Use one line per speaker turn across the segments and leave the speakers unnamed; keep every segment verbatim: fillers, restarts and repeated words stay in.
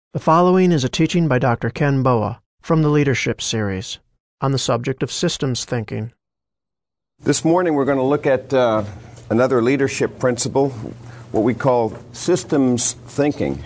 The following is a teaching by Doctor Ken Boa from the Leadership Series on the subject of systems thinking.
This morning we're going to look at uh, another leadership principle, what we call systems thinking.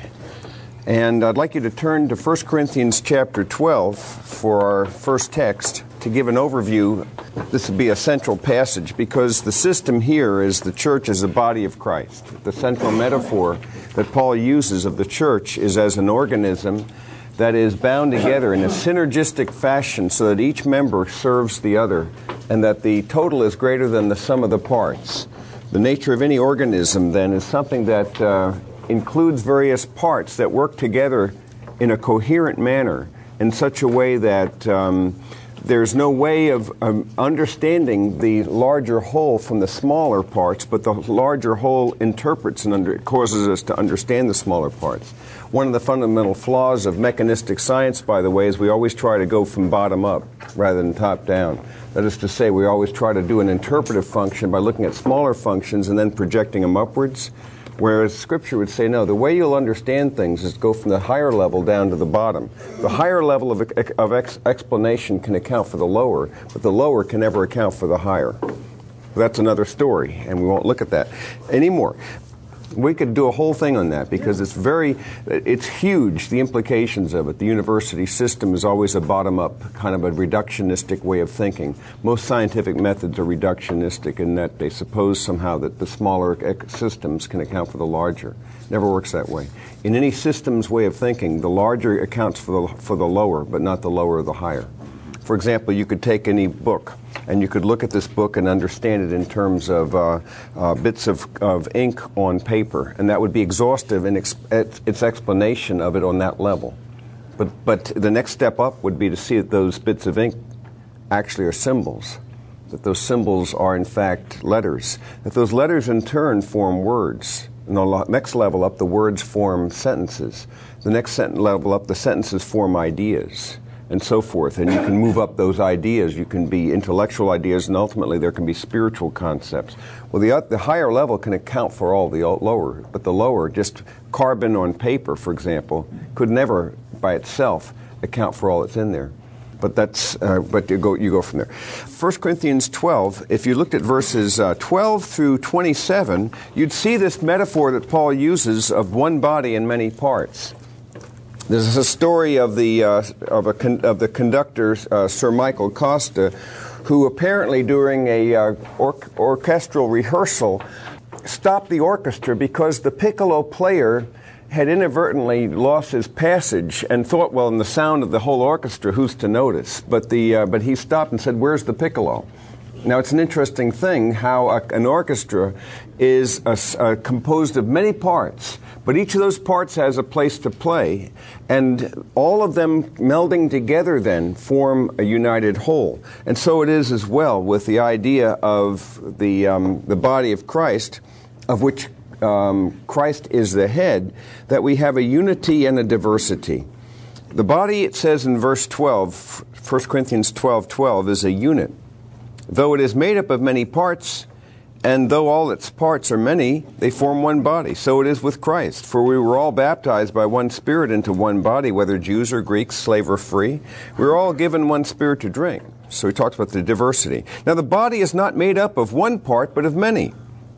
And I'd like you to turn to First Corinthians chapter twelve for our first text to give an overview. This would be a central passage because the system here is the church as a body of Christ. The central metaphor that Paul uses of the church is as an organism that is bound together in a synergistic fashion so that each member serves the other and that the total is greater than the sum of the parts. The nature of any organism, then, is something that uh, includes various parts that work together in a coherent manner in such a way that um, there's no way of um, understanding the larger whole from the smaller parts, but the larger whole interprets and under, causes us to understand the smaller parts. One of the fundamental flaws of mechanistic science, by the way, is we always try to go from bottom up rather than top down. That is to say, we always try to do an interpretive function by looking at smaller functions and then projecting them upwards. Whereas Scripture would say, no, the way you'll understand things is to go from the higher level down to the bottom. The higher level of, of ex explanation can account for the lower, but the lower can never account for the higher. That's another story, and we won't look at that anymore. We could do a whole thing on that because it's very, it's huge, the implications of it. The university system is always a bottom-up, kind of a reductionistic way of thinking. Most scientific methods are reductionistic in that they suppose somehow that the smaller systems can account for the larger. Never works that way. In any systems way of thinking, the larger accounts for the, for the lower, but not the lower or the higher. For example, you could take any book, and you could look at this book and understand it in terms of uh, uh, bits of, of ink on paper, and that would be exhaustive in ex its explanation of it on that level. But, but the next step up would be to see that those bits of ink actually are symbols, that those symbols are in fact letters, that those letters in turn form words. And the next level up, the words form sentences. The next level up, the sentences form ideas, and so forth. And you can move up those ideas. You can be intellectual ideas, and ultimately there can be spiritual concepts. Well, the, the higher level can account for all the lower, but the lower, just carbon on paper, for example, could never by itself account for all that's in there. But that's, uh, but you go, you go from there. First Corinthians twelve, if you looked at verses uh, twelve through twenty-seven, you'd see this metaphor that Paul uses of one body in many parts. There's a story of the uh, of a con of the conductor, uh, Sir Michael Costa, who apparently during a uh, or orchestral rehearsal stopped the orchestra because the piccolo player had inadvertently lost his passage and thought, well, in the sound of the whole orchestra, who's to notice? But the uh, but he stopped and said, "Where's the piccolo?" Now, it's an interesting thing how a, an orchestra is a, a composed of many parts, but each of those parts has a place to play, and all of them melding together then form a united whole. And so it is as well with the idea of the, um, the body of Christ, of which um, Christ is the head, that we have a unity and a diversity. The body, it says in verse twelve, First Corinthians twelve twelve, is a unit. Though it is made up of many parts, and though all its parts are many, they form one body. So it is with Christ. For we were all baptized by one Spirit into one body, whether Jews or Greeks, slave or free. We were all given one Spirit to drink. So he talks about the diversity. Now the body is not made up of one part, but of many.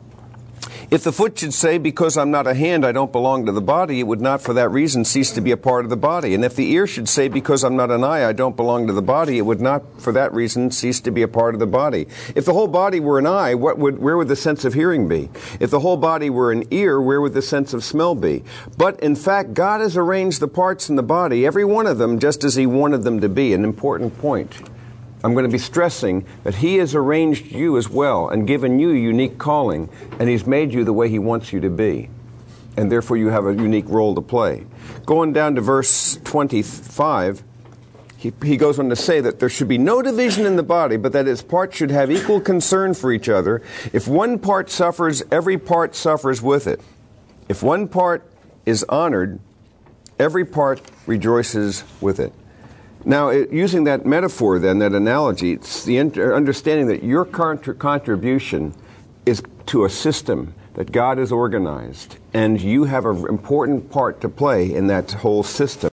If the foot should say, because I'm not a hand, I don't belong to the body, it would not for that reason cease to be a part of the body. And if the ear should say, because I'm not an eye, I don't belong to the body, it would not for that reason cease to be a part of the body. If the whole body were an eye, what would, where would the sense of hearing be? If the whole body were an ear, where would the sense of smell be? But in fact, God has arranged the parts in the body, every one of them, just as He wanted them to be. An important point. I'm going to be stressing that He has arranged you as well and given you a unique calling, and He's made you the way He wants you to be. And therefore you have a unique role to play. Going down to verse twenty-five, he, he goes on to say that there should be no division in the body, but that its parts should have equal concern for each other. If one part suffers, every part suffers with it. If one part is honored, every part rejoices with it. Now, it, using that metaphor then, that analogy, it's the understanding that your contribution is to a system that God is organized, and you have an important part to play in that whole system.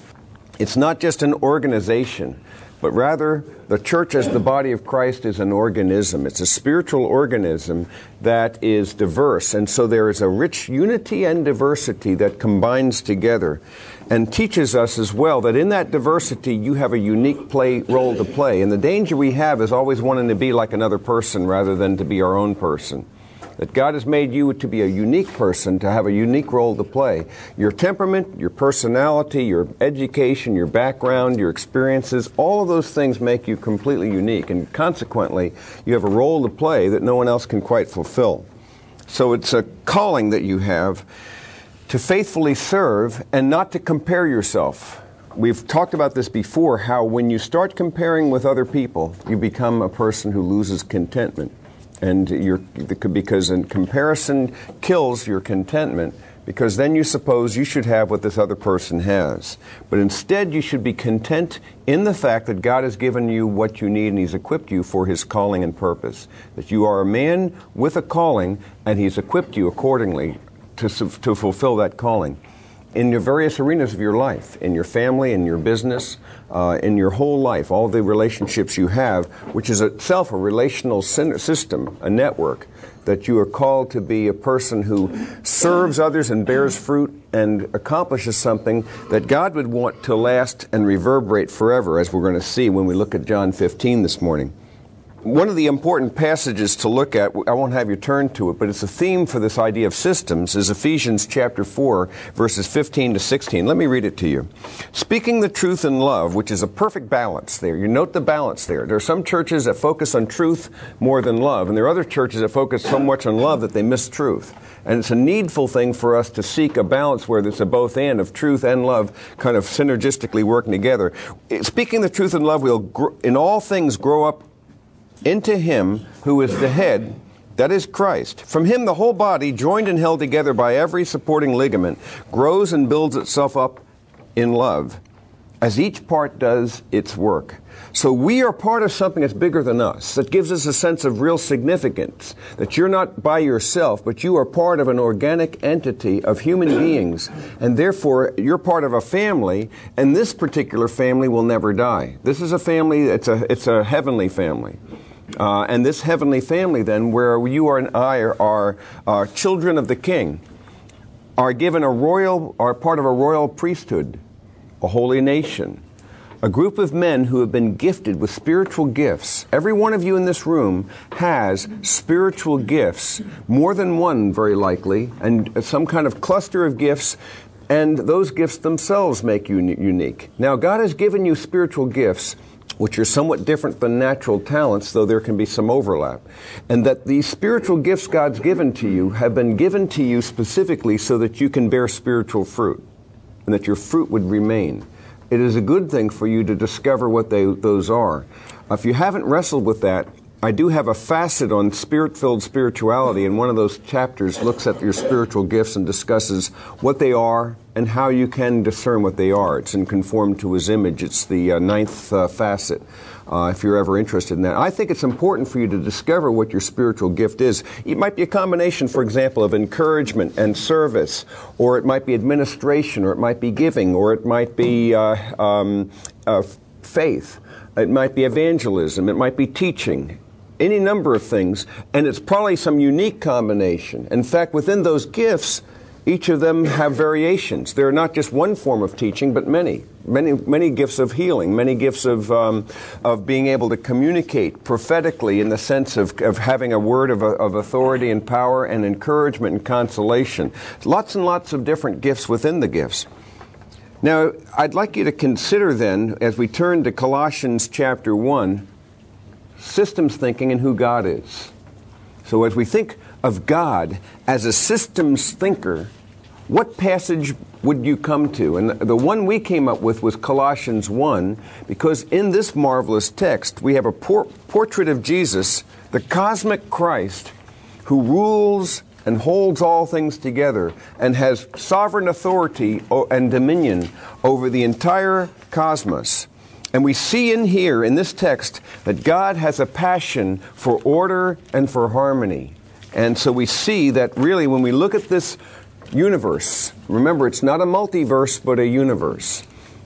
It's not just an organization, but rather the church as the body of Christ is an organism. It's a spiritual organism that is diverse, and so there is a rich unity and diversity that combines together and teaches us as well that in that diversity you have a unique play role to play. And the danger we have is always wanting to be like another person rather than to be our own person. That God has made you to be a unique person, to have a unique role to play. Your temperament, your personality, your education, your background, your experiences, all of those things make you completely unique. And consequently, you have a role to play that no one else can quite fulfill. So it's a calling that you have to faithfully serve and not to compare yourself. We've talked about this before, how when you start comparing with other people, you become a person who loses contentment. And you're, because in comparison kills your contentment, because then you suppose you should have what this other person has. But instead you should be content in the fact that God has given you what you need and He's equipped you for His calling and purpose. That you are a man with a calling and He's equipped you accordingly to, to fulfill that calling. In your various arenas of your life, in your family, in your business, uh, in your whole life, all the relationships you have, which is itself a relational system, a network, that you are called to be a person who serves others and bears fruit and accomplishes something that God would want to last and reverberate forever, as we're going to see when we look at John fifteen this morning. One of the important passages to look at, I won't have you turn to it, but it's a theme for this idea of systems, is Ephesians chapter four, verses fifteen to sixteen. Let me read it to you. Speaking the truth in love, which is a perfect balance there. You note the balance there. There are some churches that focus on truth more than love, and there are other churches that focus so much on love that they miss truth. And it's a needful thing for us to seek a balance where there's a both and of truth and love kind of synergistically working together. Speaking the truth in love, we'll gr- in all things grow up into Him who is the head, that is Christ. From Him the whole body, joined and held together by every supporting ligament, grows and builds itself up in love, as each part does its work. So we are part of something that's bigger than us, that gives us a sense of real significance, that you're not by yourself, but you are part of an organic entity of human beings, and therefore you're part of a family, and this particular family will never die. This is a family, it's a, it's a heavenly family. Uh, and this heavenly family, then, where you and I are, are, are children of the King, are given a royal, are part of a royal priesthood, a holy nation, a group of men who have been gifted with spiritual gifts. Every one of you in this room has spiritual gifts, more than one, very likely, and some kind of cluster of gifts, and those gifts themselves make you unique. Now, God has given you spiritual gifts which are somewhat different than natural talents, though there can be some overlap. And that these spiritual gifts God's given to you have been given to you specifically so that you can bear spiritual fruit, and that your fruit would remain. It is a good thing for you to discover what they, those are. If you haven't wrestled with that, I do have a facet on spirit-filled spirituality, and one of those chapters looks at your spiritual gifts and discusses what they are and how you can discern what they are. It's in Conform to His Image. It's the uh, ninth uh, facet, uh, if you're ever interested in that. I think it's important for you to discover what your spiritual gift is. It might be a combination, for example, of encouragement and service, or it might be administration, or it might be giving, or it might be uh, um, uh, faith. It might be evangelism. It might be teaching. Any number of things, and it's probably some unique combination. In fact, within those gifts, each of them have variations. They're not just one form of teaching, but many, many, many gifts of healing, many gifts of um, of being able to communicate prophetically in the sense of, of having a word of, of authority and power and encouragement and consolation. Lots and lots of different gifts within the gifts. Now, I'd like you to consider then, as we turn to Colossians chapter one, systems thinking and who God is. So as we think of God as a systems thinker, what passage would you come to? And the one we came up with was Colossians one, because in this marvelous text we have a por- portrait of Jesus, the cosmic Christ, who rules and holds all things together and has sovereign authority and dominion over the entire cosmos. And we see in here, in this text, that God has a passion for order and for harmony. And so we see that really when we look at this universe, remember it's not a multiverse but a universe.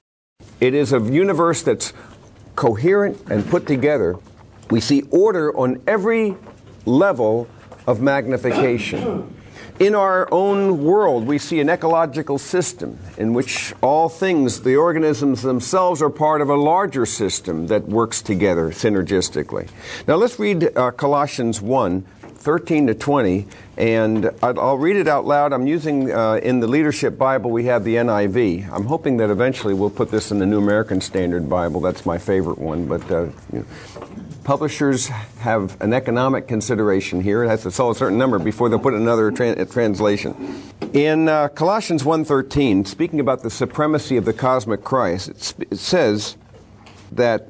It is a universe that's coherent and put together. We see order on every level of magnification. In our own world, we see an ecological system in which all things, the organisms themselves, are part of a larger system that works together synergistically. Now let's read uh, Colossians one, thirteen to twenty, and I'll read it out loud. I'm using, uh, in the Leadership Bible, we have the N I V. I'm hoping that eventually we'll put this in the New American Standard Bible. That's my favorite one, but uh, you know. Publishers have an economic consideration here. It has to sell a certain number before they'll put another tra- translation. In uh, Colossians one thirteen, speaking about the supremacy of the cosmic Christ, it, sp- it says that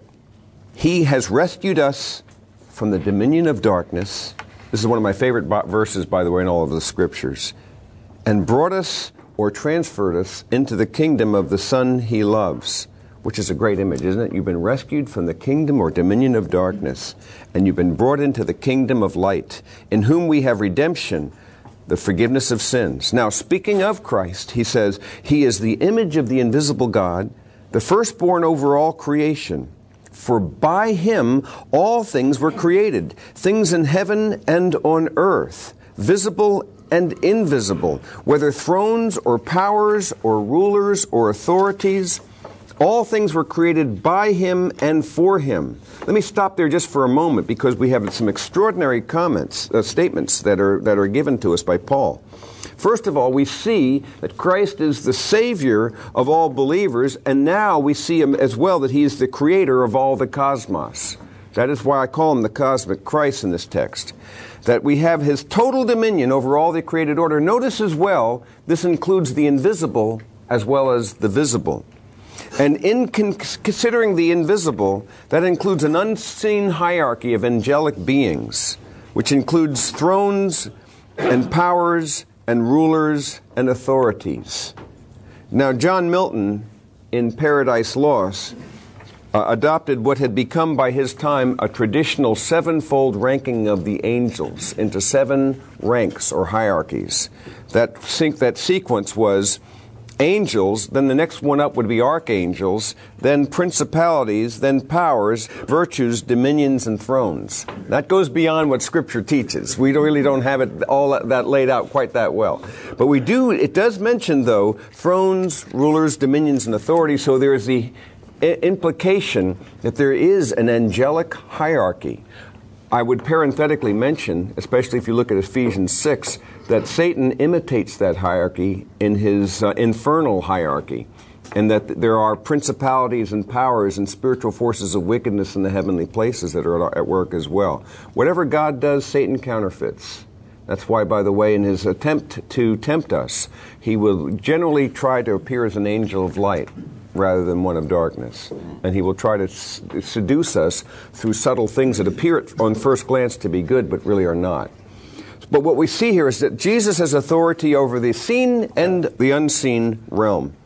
He has rescued us from the dominion of darkness. This is one of my favorite bo- verses, by the way, in all of the Scriptures. And brought us, or transferred us, into the kingdom of the Son He loves. Which is a great image, isn't it? You've been rescued from the kingdom or dominion of darkness, and you've been brought into the kingdom of light, in whom we have redemption, the forgiveness of sins. Now, speaking of Christ, he says, He is the image of the invisible God, the firstborn over all creation. For by Him all things were created, things in heaven and on earth, visible and invisible, whether thrones or powers or rulers or authorities. All things were created by Him and for Him. Let me stop there just for a moment because we have some extraordinary comments, uh, statements that are that are given to us by Paul. First of all, we see that Christ is the Savior of all believers, and now we see Him as well that He is the Creator of all the cosmos. That is why I call Him the cosmic Christ in this text. That we have His total dominion over all the created order. Notice as well, this includes the invisible as well as the visible. And in con- considering the invisible, that includes an unseen hierarchy of angelic beings, which includes thrones and powers and rulers and authorities. Now, John Milton, in Paradise Lost, uh, adopted what had become by his time a traditional sevenfold ranking of the angels into seven ranks or hierarchies. That, sync- that sequence was angels, then the next one up would be archangels, then principalities, then powers, virtues, dominions, and thrones. That goes beyond what Scripture teaches. We don't, really don't have it all that laid out quite that well. But we do, it does mention, though, thrones, rulers, dominions, and authorities, so there is the I- implication that there is an angelic hierarchy. I would parenthetically mention, especially if you look at Ephesians six, that Satan imitates that hierarchy in his uh, infernal hierarchy, and that there are principalities and powers and spiritual forces of wickedness in the heavenly places that are at work as well. Whatever God does, Satan counterfeits. That's why, by the way, in his attempt to tempt us, he will generally try to appear as an angel of light rather than one of darkness. And he will try to s- seduce us through subtle things that appear on first glance to be good, but really are not. But what we see here is that Jesus has authority over the seen and the unseen realm.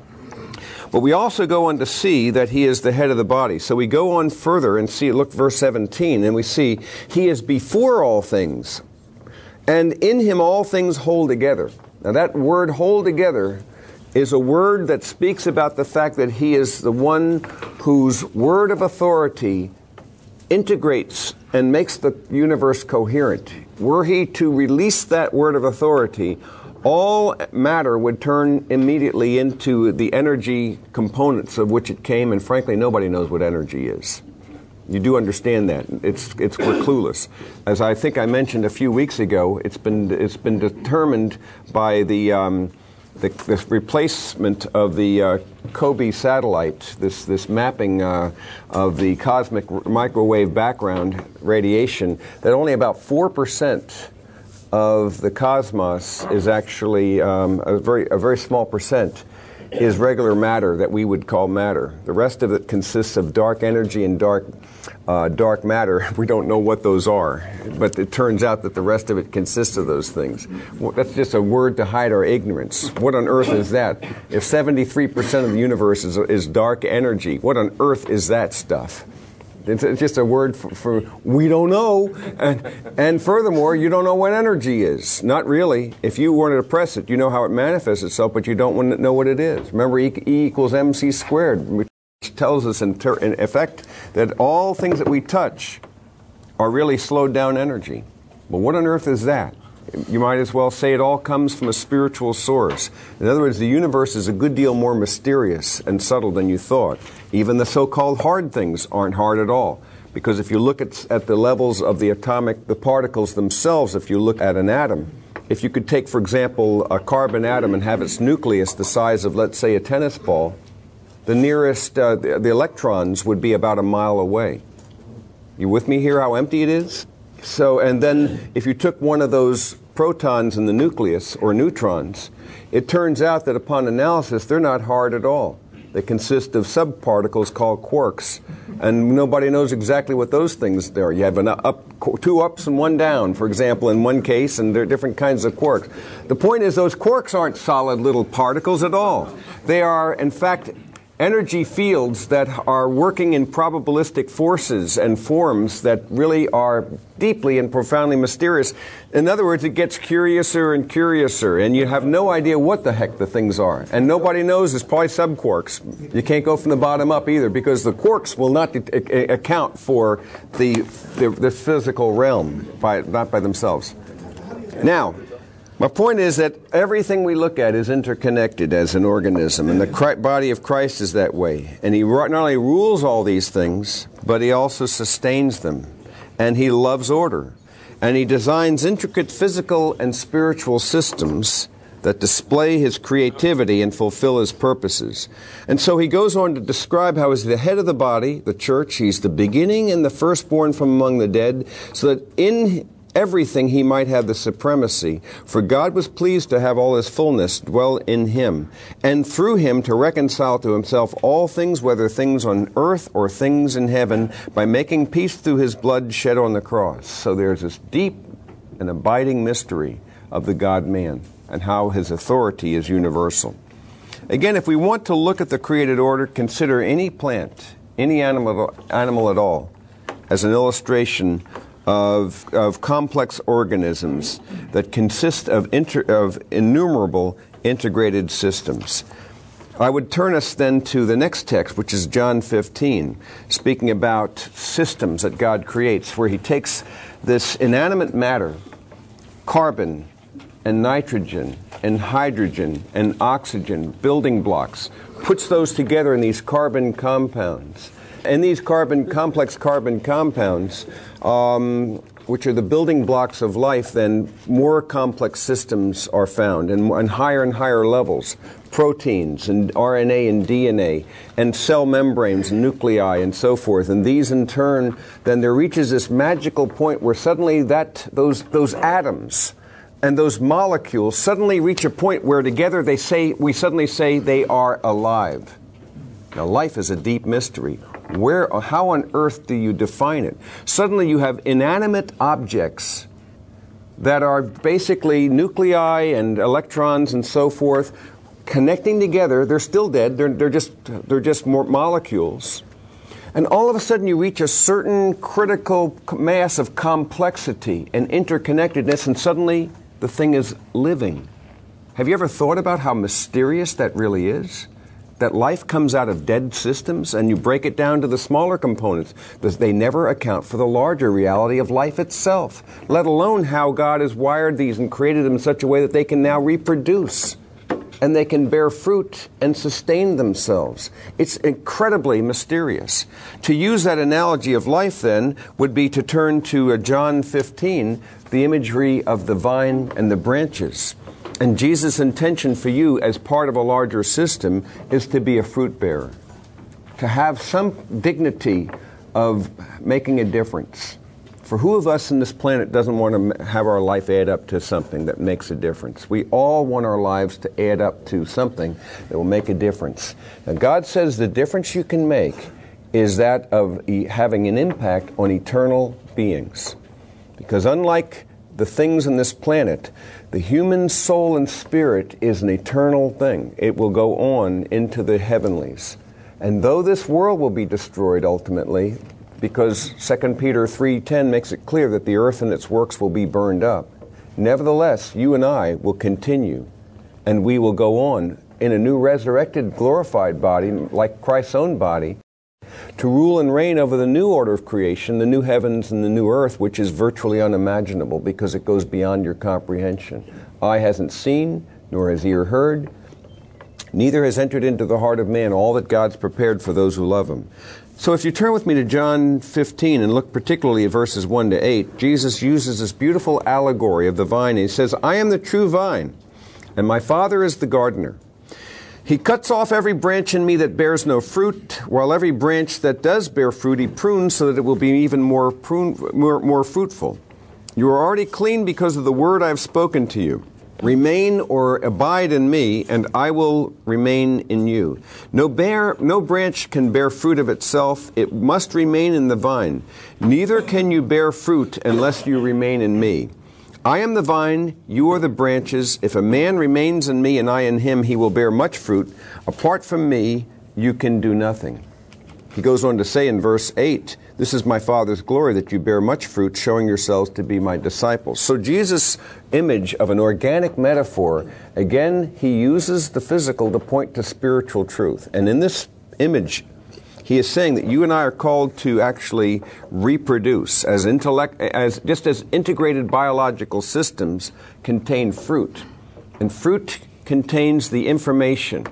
But we also go on to see that He is the head of the body. So we go on further and see, look verse seventeen, and we see He is before all things, and in Him all things hold together. Now that word hold together is a word that speaks about the fact that He is the one whose word of authority integrates and makes the universe coherent. Were He to release that word of authority, all matter would turn immediately into the energy components of which it came, and frankly, nobody knows what energy is. You do understand that. It's, it's, we're clueless. As I think I mentioned a few weeks ago, it's been, it's been determined by the... Um, The, this replacement of the uh, COBE satellite, this this mapping uh, of the cosmic microwave background radiation, that only about four percent of the cosmos is actually um, a very a very small percent is regular matter that we would call matter. The rest of it consists of dark energy and dark uh, dark matter. We don't know what those are, but it turns out that the rest of it consists of those things. Well, that's just a word to hide our ignorance. What on earth is that? If seventy-three percent of the universe is, is dark energy, what on earth is that stuff? It's, it's just a word for, for we don't know. And, and furthermore, you don't know what energy is. Not really. If you wanted to press it, you know how it manifests itself, but you don't want to know what it is. Remember, E, e equals mc squared, which tells us in, ter in effect that all things that we touch are really slowed down energy. Well, what on earth is that? You might as well say it all comes from a spiritual source. In other words, the universe is a good deal more mysterious and subtle than you thought. Even the so-called hard things aren't hard at all. Because if you look at, at the levels of the atomic, the particles themselves, if you look at an atom, if you could take, for example, a carbon atom and have its nucleus the size of, let's say, a tennis ball, the nearest, uh, the, the electrons would be about a mile away. You with me here, how empty it is? So, and then if you took one of those protons in the nucleus, or neutrons, it turns out that upon analysis, they're not hard at all. They consist of subparticles called quarks, and nobody knows exactly what those things are. You have an up, two ups and one down, for example, in one case, and there are different kinds of quarks. The point is, those quarks aren't solid little particles at all. They are, in fact, energy fields that are working in probabilistic forces and forms that really are deeply and profoundly mysterious. In other words, it gets curiouser and curiouser, and you have no idea what the heck the things are. And nobody knows. It's probably subquarks. You can't go from the bottom up either, because the quarks will not account for the, the, the physical realm, by, not by themselves. Now, my point is that everything we look at is interconnected as an organism, and the body of Christ is that way. And He not only rules all these things, but He also sustains them. And He loves order. And He designs intricate physical and spiritual systems that display His creativity and fulfill His purposes. And so He goes on to describe how He's the head of the body, the church. He's the beginning and the firstborn from among the dead, so that in everything He might have the supremacy. For God was pleased to have all His fullness dwell in Him, and through Him to reconcile to Himself all things, whether things on earth or things in heaven, by making peace through His blood shed on the cross. So there's this deep and abiding mystery of the God-man, and how His authority is universal. Again, if we want to look at the created order, consider any plant, any animal, animal at all, as an illustration Of, of complex organisms that consist of, inter, of innumerable integrated systems. I would turn us then to the next text, which is John fifteen, speaking about systems that God creates, where He takes this inanimate matter, carbon and nitrogen and hydrogen and oxygen, building blocks, puts those together in these carbon compounds. And these carbon, complex carbon compounds, um, which are the building blocks of life, then more complex systems are found, and, and higher and higher levels. Proteins and R N A and D N A and cell membranes and nuclei and so forth. And these in turn, then there reaches this magical point where suddenly that those those atoms and those molecules suddenly reach a point where together they say we suddenly say they are alive. Now, life is a deep mystery. Where, how on earth do you define it? Suddenly you have inanimate objects that are basically nuclei and electrons and so forth connecting together. They're still dead. They're, they're just, they're just more molecules. And all of a sudden you reach a certain critical mass of complexity and interconnectedness, and suddenly the thing is living. Have you ever thought about how mysterious that really is? That life comes out of dead systems, and you break it down to the smaller components. They never account for the larger reality of life itself, let alone how God has wired these and created them in such a way that they can now reproduce, and they can bear fruit and sustain themselves. It's incredibly mysterious. To use that analogy of life, then, would be to turn to John fifteen, the imagery of the vine and the branches. And Jesus' intention for you as part of a larger system is to be a fruit bearer, to have some dignity of making a difference. For who of us in this planet doesn't want to have our life add up to something that makes a difference? We all want our lives to add up to something that will make a difference. Now, God says the difference you can make is that of having an impact on eternal beings. Because unlike the things on this planet, the human soul and spirit is an eternal thing. It will go on into the heavenlies. And though this world will be destroyed ultimately, because Second Peter three ten makes it clear that the earth and its works will be burned up. Nevertheless, you and I will continue, and we will go on in a new resurrected, glorified body, like Christ's own body, to rule and reign over the new order of creation, the new heavens and the new earth, which is virtually unimaginable because it goes beyond your comprehension. Eye hasn't seen, nor has ear heard, neither has entered into the heart of man all that God's prepared for those who love Him. So if you turn with me to John fifteen and look particularly at verses one to eight, Jesus uses this beautiful allegory of the vine. He says, I am the true vine, and my Father is the gardener. He cuts off every branch in me that bears no fruit, while every branch that does bear fruit he prunes so that it will be even more, prune, more, more fruitful. You are already clean because of the word I have spoken to you. Remain or abide in me, and I will remain in you. No, bear, no branch can bear fruit of itself. It must remain in the vine. Neither can you bear fruit unless you remain in me. I am the vine, you are the branches. If a man remains in me and I in him, he will bear much fruit. Apart from me, you can do nothing. He goes on to say in verse eight, this is my Father's glory, that you bear much fruit, showing yourselves to be my disciples. So Jesus' image of an organic metaphor, again, he uses the physical to point to spiritual truth. And in this image, he is saying that you and I are called to actually reproduce as intellect, as just as integrated biological systems contain fruit. And fruit contains the information.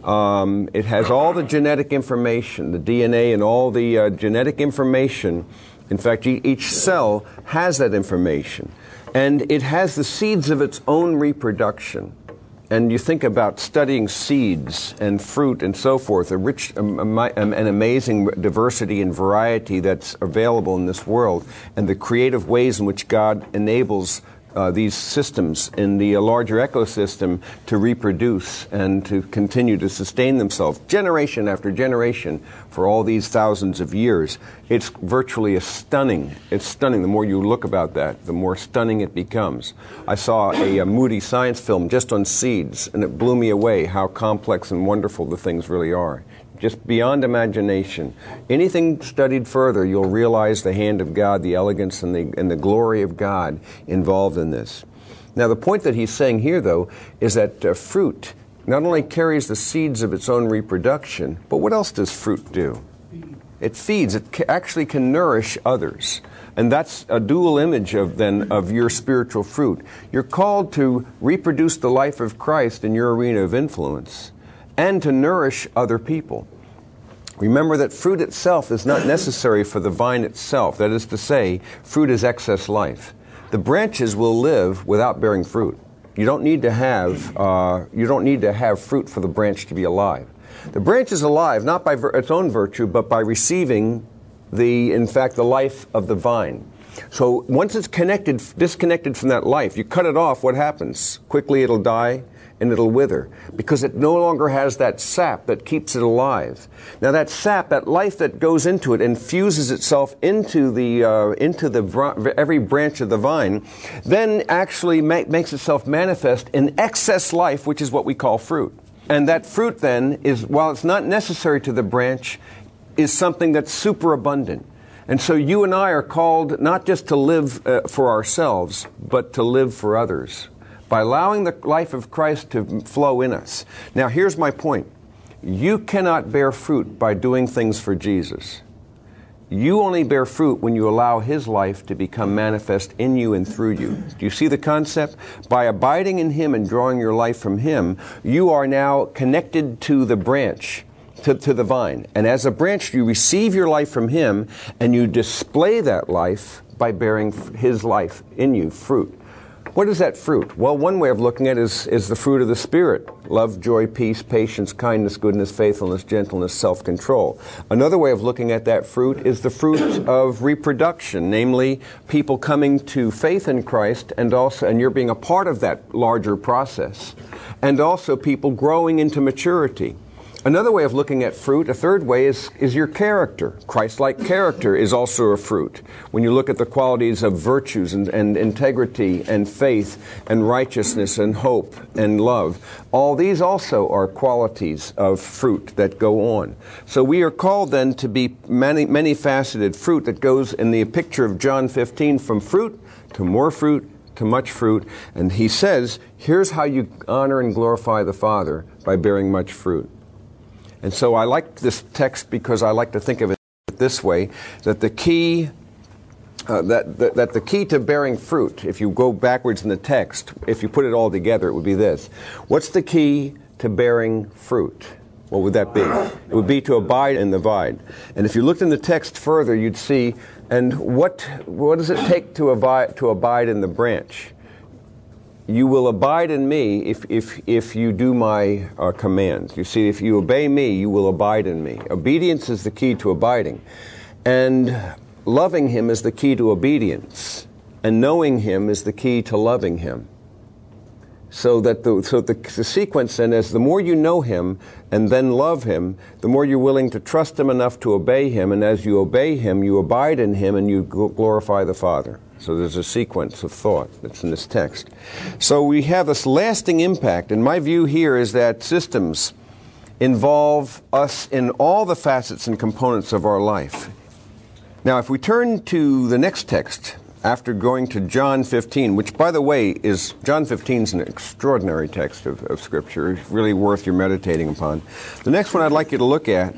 Um, it has all the genetic information, the D N A and all the uh, genetic information. In fact, e- each cell has that information. And it has the seeds of its own reproduction. And you think about studying seeds and fruit and so forth, a rich, um, an amazing diversity and variety that's available in this world, and the creative ways in which God enables uh, these systems in the larger ecosystem to reproduce and to continue to sustain themselves generation after generation for all these thousands of years. It's virtually a stunning, it's stunning. The more you look about that, the more stunning it becomes. I saw a, a Moody science film just on seeds, and it blew me away how complex and wonderful the things really are. Just beyond imagination. Anything studied further, you'll realize the hand of God, the elegance and the, and the glory of God involved in this. Now, the point that he's saying here, though, is that uh, fruit not only carries the seeds of its own reproduction, but what else does fruit do? It feeds. It ca- actually can nourish others. And that's a dual image of then of your spiritual fruit. You're called to reproduce the life of Christ in your arena of influence and to nourish other people. Remember that fruit itself is not necessary for the vine itself. That is to say, fruit is excess life. The branches will live without bearing fruit. You don't need to have uh, you don't need to have fruit for the branch to be alive. The branch is alive not by vir- its own virtue, but by receiving the, in fact, the life of the vine. So once it's connected, disconnected from that life, you cut it off. What happens? Quickly, it'll die and it'll wither because it no longer has that sap that keeps it alive. Now, that sap, that life that goes into it, infuses itself into the uh, into the every branch of the vine, then actually ma- makes itself manifest in excess life, which is what we call fruit. And that fruit then is, while it's not necessary to the branch, is something that's superabundant. And so you and I are called not just to live uh, for ourselves, but to live for others by allowing the life of Christ to flow in us. Now, here's my point. You cannot bear fruit by doing things for Jesus. You only bear fruit when you allow His life to become manifest in you and through you. Do you see the concept? By abiding in Him and drawing your life from Him, you are now connected to the branch, to, to the vine. And as a branch, you receive your life from Him, and you display that life by bearing His life in you, fruit. What is that fruit? Well, one way of looking at it is, is the fruit of the Spirit. Love, joy, peace, patience, kindness, goodness, faithfulness, gentleness, self-control. Another way of looking at that fruit is the fruit of reproduction, namely people coming to faith in Christ, and also, and you're being a part of that larger process, and also people growing into maturity. Another way of looking at fruit, a third way, is, is your character. Christ-like character is also a fruit. When you look at the qualities of virtues and, and integrity and faith and righteousness and hope and love, all these also are qualities of fruit that go on. So we are called then to be many, many-faceted fruit that goes in the picture of John fifteen, from fruit to more fruit to much fruit. And he says, here's how you honor and glorify the Father, by bearing much fruit. And so I like this text because I like to think of it this way, that the key uh, that, that, that the key to bearing fruit, if you go backwards in the text, if you put it all together, it would be this. What's the key to bearing fruit? What would that be? It would be to abide in the vine. And if you looked in the text further, you'd see, and what what does it take to abide, to abide in the branch? You will abide in me if, if, if you do my uh, commands. You see, if you obey me, you will abide in me. Obedience is the key to abiding. And loving him is the key to obedience. And knowing him is the key to loving him. So that the, so the, the sequence then is, the more you know him and then love him, the more you're willing to trust him enough to obey him. And as you obey him, you abide in him and you glorify the Father. So there's a sequence of thought that's in this text. So we have this lasting impact. And my view here is that systems involve us in all the facets and components of our life. Now, if we turn to the next text, after going to John fifteen, which, by the way, is, John fifteen is an extraordinary text of, of Scripture. It's really worth your meditating upon. The next one I'd like you to look at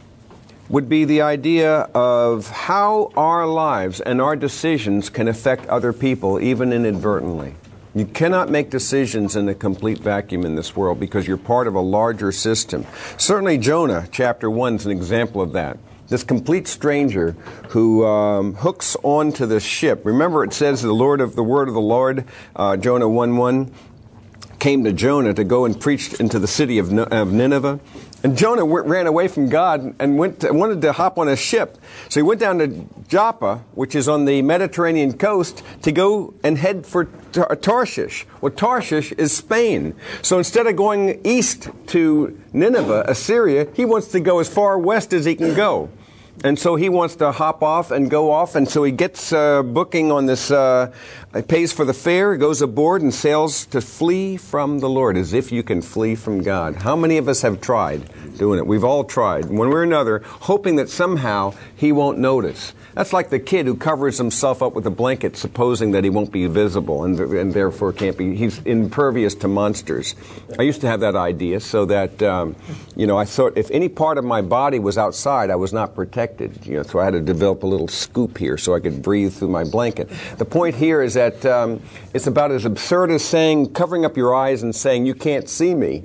would be the idea of how our lives and our decisions can affect other people, even inadvertently. You cannot make decisions in a complete vacuum in this world because you're part of a larger system. Certainly Jonah, chapter one, is an example of that. This complete stranger who um, hooks onto the ship. Remember, it says the Lord of the word of the Lord, uh, Jonah one one, came to Jonah to go and preach into the city of, of Nineveh. And Jonah went, ran away from God and went to, wanted to hop on a ship. So he went down to Joppa, which is on the Mediterranean coast, to go and head for Tar- Tarshish. Well, Tarshish is Spain. So instead of going east to Nineveh, Assyria, he wants to go as far west as he can go. And so he wants to hop off and go off, and so he gets uh, booking on this, uh, pays for the fare, goes aboard, and sails to flee from the Lord, as if you can flee from God. How many of us have tried doing it? We've all tried, one way or another, hoping that somehow he won't notice. That's like the kid who covers himself up with a blanket, supposing that he won't be visible and, and therefore can't be, he's impervious to monsters. I used to have that idea so that, um, you know, I thought if any part of my body was outside, I was not protected. You know, so I had to develop a little scoop here so I could breathe through my blanket. The point here is that um, it's about as absurd as saying, covering up your eyes and saying, you can't see me.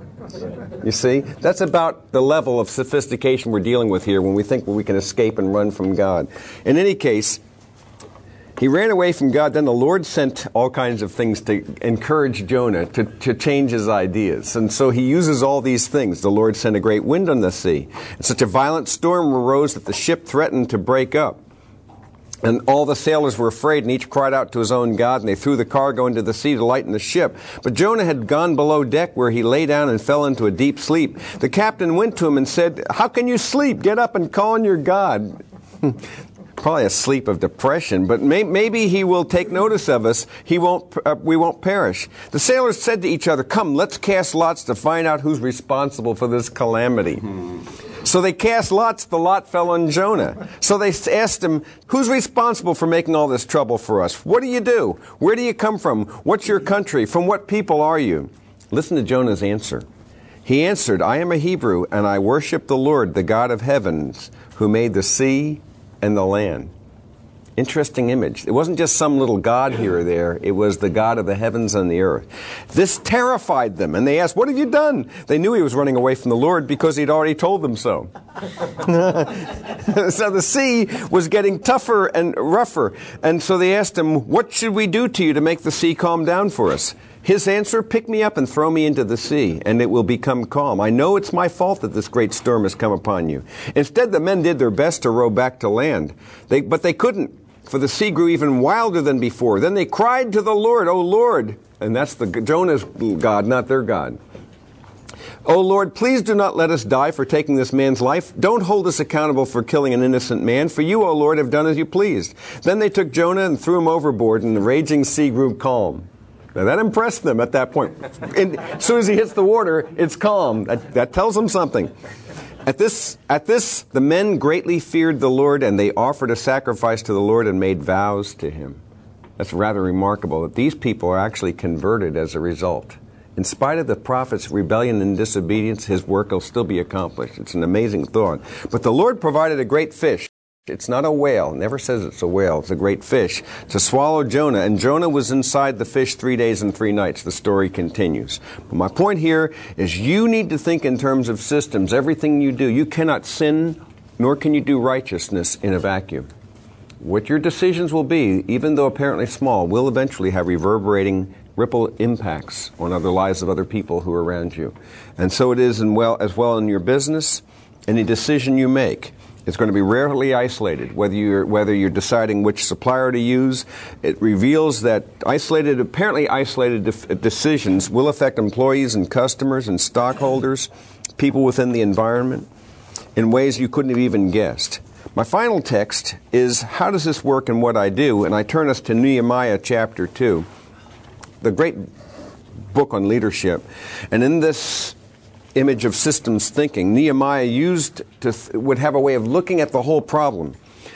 You see? That's about the level of sophistication we're dealing with here when we think we can escape and run from God. In any case, he ran away from God. Then the Lord sent all kinds of things to encourage Jonah to, to change his ideas. And so he uses all these things. The Lord sent a great wind on the sea. And such a violent storm arose that the ship threatened to break up. And all the sailors were afraid, and each cried out to his own God, and they threw the cargo into the sea to lighten the ship. But Jonah had gone below deck, where he lay down and fell into a deep sleep. The captain went to him and said, "How can you sleep? Get up and call on your God." Probably a sleep of depression, but may, maybe he will take notice of us. He won't. Uh, we won't perish. The sailors said to each other, "Come, let's cast lots to find out who's responsible for this calamity." Hmm. So they cast lots. The lot fell on Jonah. So they asked him, "Who's responsible for making all this trouble for us? What do you do? Where do you come from? What's your country? From what people are you?" Listen to Jonah's answer. He answered, "I am a Hebrew, and I worship the Lord, the God of heavens, who made the sea and the land." Interesting image. It wasn't just some little god here or there. It was the God of the heavens and the earth. This terrified them, and they asked, "What have you done?" They knew he was running away from the Lord because he'd already told them so. So the sea was getting tougher and rougher, and so they asked him, "What should we do to you to make the sea calm down for us?" His answer, "Pick me up and throw me into the sea, and it will become calm. I know it's my fault that this great storm has come upon you." Instead, the men did their best to row back to land, they, but they couldn't, for the sea grew even wilder than before. Then they cried to the Lord, "O Lord," and that's the Jonah's God, not their God. O Lord, please do not let us die for taking this man's life. Don't hold us accountable for killing an innocent man, for you, O Lord, have done as you pleased. Then they took Jonah and threw him overboard, and the raging sea grew calm. Now that impressed them at that point. And as soon as he hits the water, it's calm. That, that tells them something. At this, at this, the men greatly feared the Lord, and they offered a sacrifice to the Lord and made vows to him. That's rather remarkable that these people are actually converted as a result. In spite of the prophet's rebellion and disobedience, his work will still be accomplished. It's an amazing thought. But the Lord provided a great fish. It's not a whale. It never says it's a whale. It's a great fish to swallow Jonah. And Jonah was inside the fish three days and three nights. The story continues. But my point here is you need to think in terms of systems. Everything you do, you cannot sin, nor can you do righteousness in a vacuum. What your decisions will be, even though apparently small, will eventually have reverberating ripple impacts on other lives of other people who are around you. And so it is in well, as well in your business. Any decision you make, it's going to be rarely isolated, whether you're, whether you're deciding which supplier to use. It reveals that isolated, apparently isolated de- decisions will affect employees and customers and stockholders, people within the environment, in ways you couldn't have even guessed. My final text is, how does this work in what I do? And I turn us to Nehemiah chapter two, the great book on leadership. And in this image of systems thinking, Nehemiah used to th- would have a way of looking at the whole problem.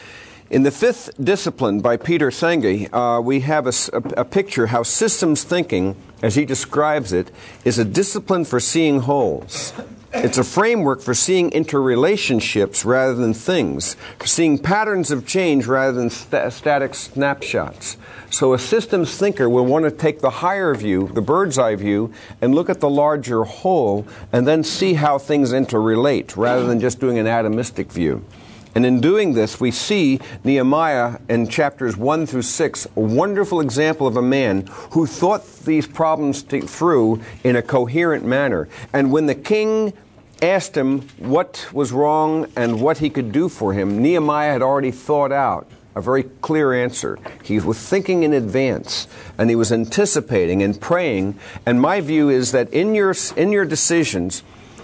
In the fifth discipline by Peter Senge, uh, we have a, a, a picture how systems thinking, as he describes it, is a discipline for seeing wholes. It's a framework for seeing interrelationships rather than things, for seeing patterns of change rather than st- static snapshots. So a systems thinker will want to take the higher view, the bird's eye view, and look at the larger whole, and then see how things interrelate, rather than just doing an atomistic view. And in doing this, we see Nehemiah in chapters one through six, a wonderful example of a man who thought these problems t- through in a coherent manner. And when the king asked him what was wrong and what he could do for him, Nehemiah had already thought out a very clear answer. He was thinking in advance, and he was anticipating and praying. And my view is that in your in your decisions,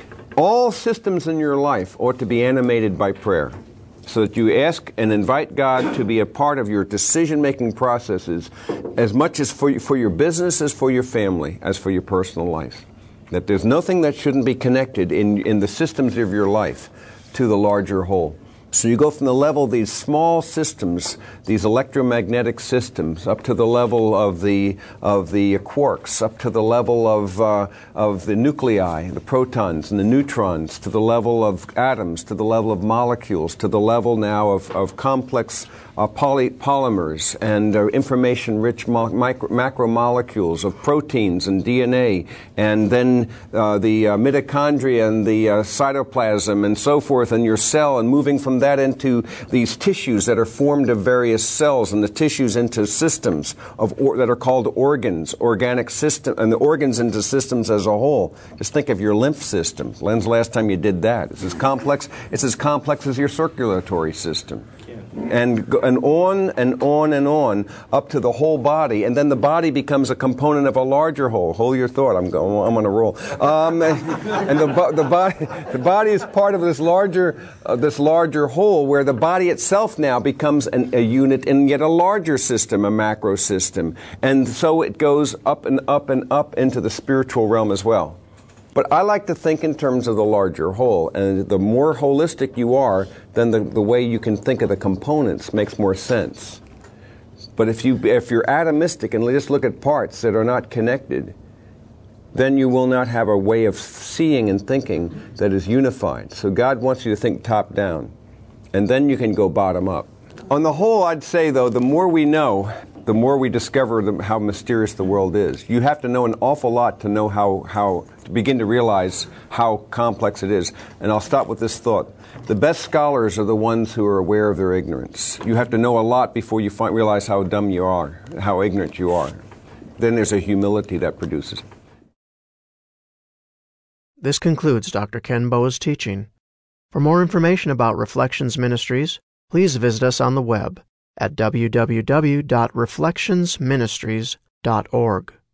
all systems in your life ought to be animated by prayer, so that you ask and invite God to be a part of your decision-making processes as much as for, for your business as for your family, as for your personal life. That there's nothing that shouldn't be connected in, in the systems of your life to the larger whole. So you go from the level of these small systems, these electromagnetic systems, up to the level of the of the quarks, up to the level of uh, of the nuclei, the protons and the neutrons, to the level of atoms, to the level of molecules, to the level now of, of complex uh, poly, polymers and uh, information-rich mo- micro, macromolecules of proteins and D N A, and then uh, the uh, mitochondria and the uh, cytoplasm and so forth, and your cell, and moving from that into these tissues that are formed of various cells, and the tissues into systems of or, that are called organs, organic system, and the organs into systems as a whole. Just think of your lymph system. When's the last time you did that? It's as complex. It's as complex as your circulatory system. And and on and on and on up to the whole body, and then the body becomes a component of a larger whole. Hold your thought. I'm going. I'm on a roll. Um, and, and the the body the body is part of this larger uh, this larger whole, where the body itself now becomes an, a unit in yet a larger system, a macro system, and so it goes up and up and up into the spiritual realm as well. But I like to think in terms of the larger whole, and the more holistic you are, then the, the way you can think of the components makes more sense. But if, you, if you're atomistic and just look at parts that are not connected, then you will not have a way of seeing and thinking that is unified. So God wants you to think top down, and then you can go bottom up. On the whole, I'd say, though, the more we know, the more we discover the, how mysterious the world is. You have to know an awful lot to know how, how to begin to realize how complex it is. And I'll stop with this thought. The best scholars are the ones who are aware of their ignorance. You have to know a lot before you find, realize how dumb you are, how ignorant you are. Then there's a humility that produces.
This concludes Doctor Ken Boa's teaching. For more information about Reflections Ministries, please visit us on the web at w w w dot reflections ministries dot org.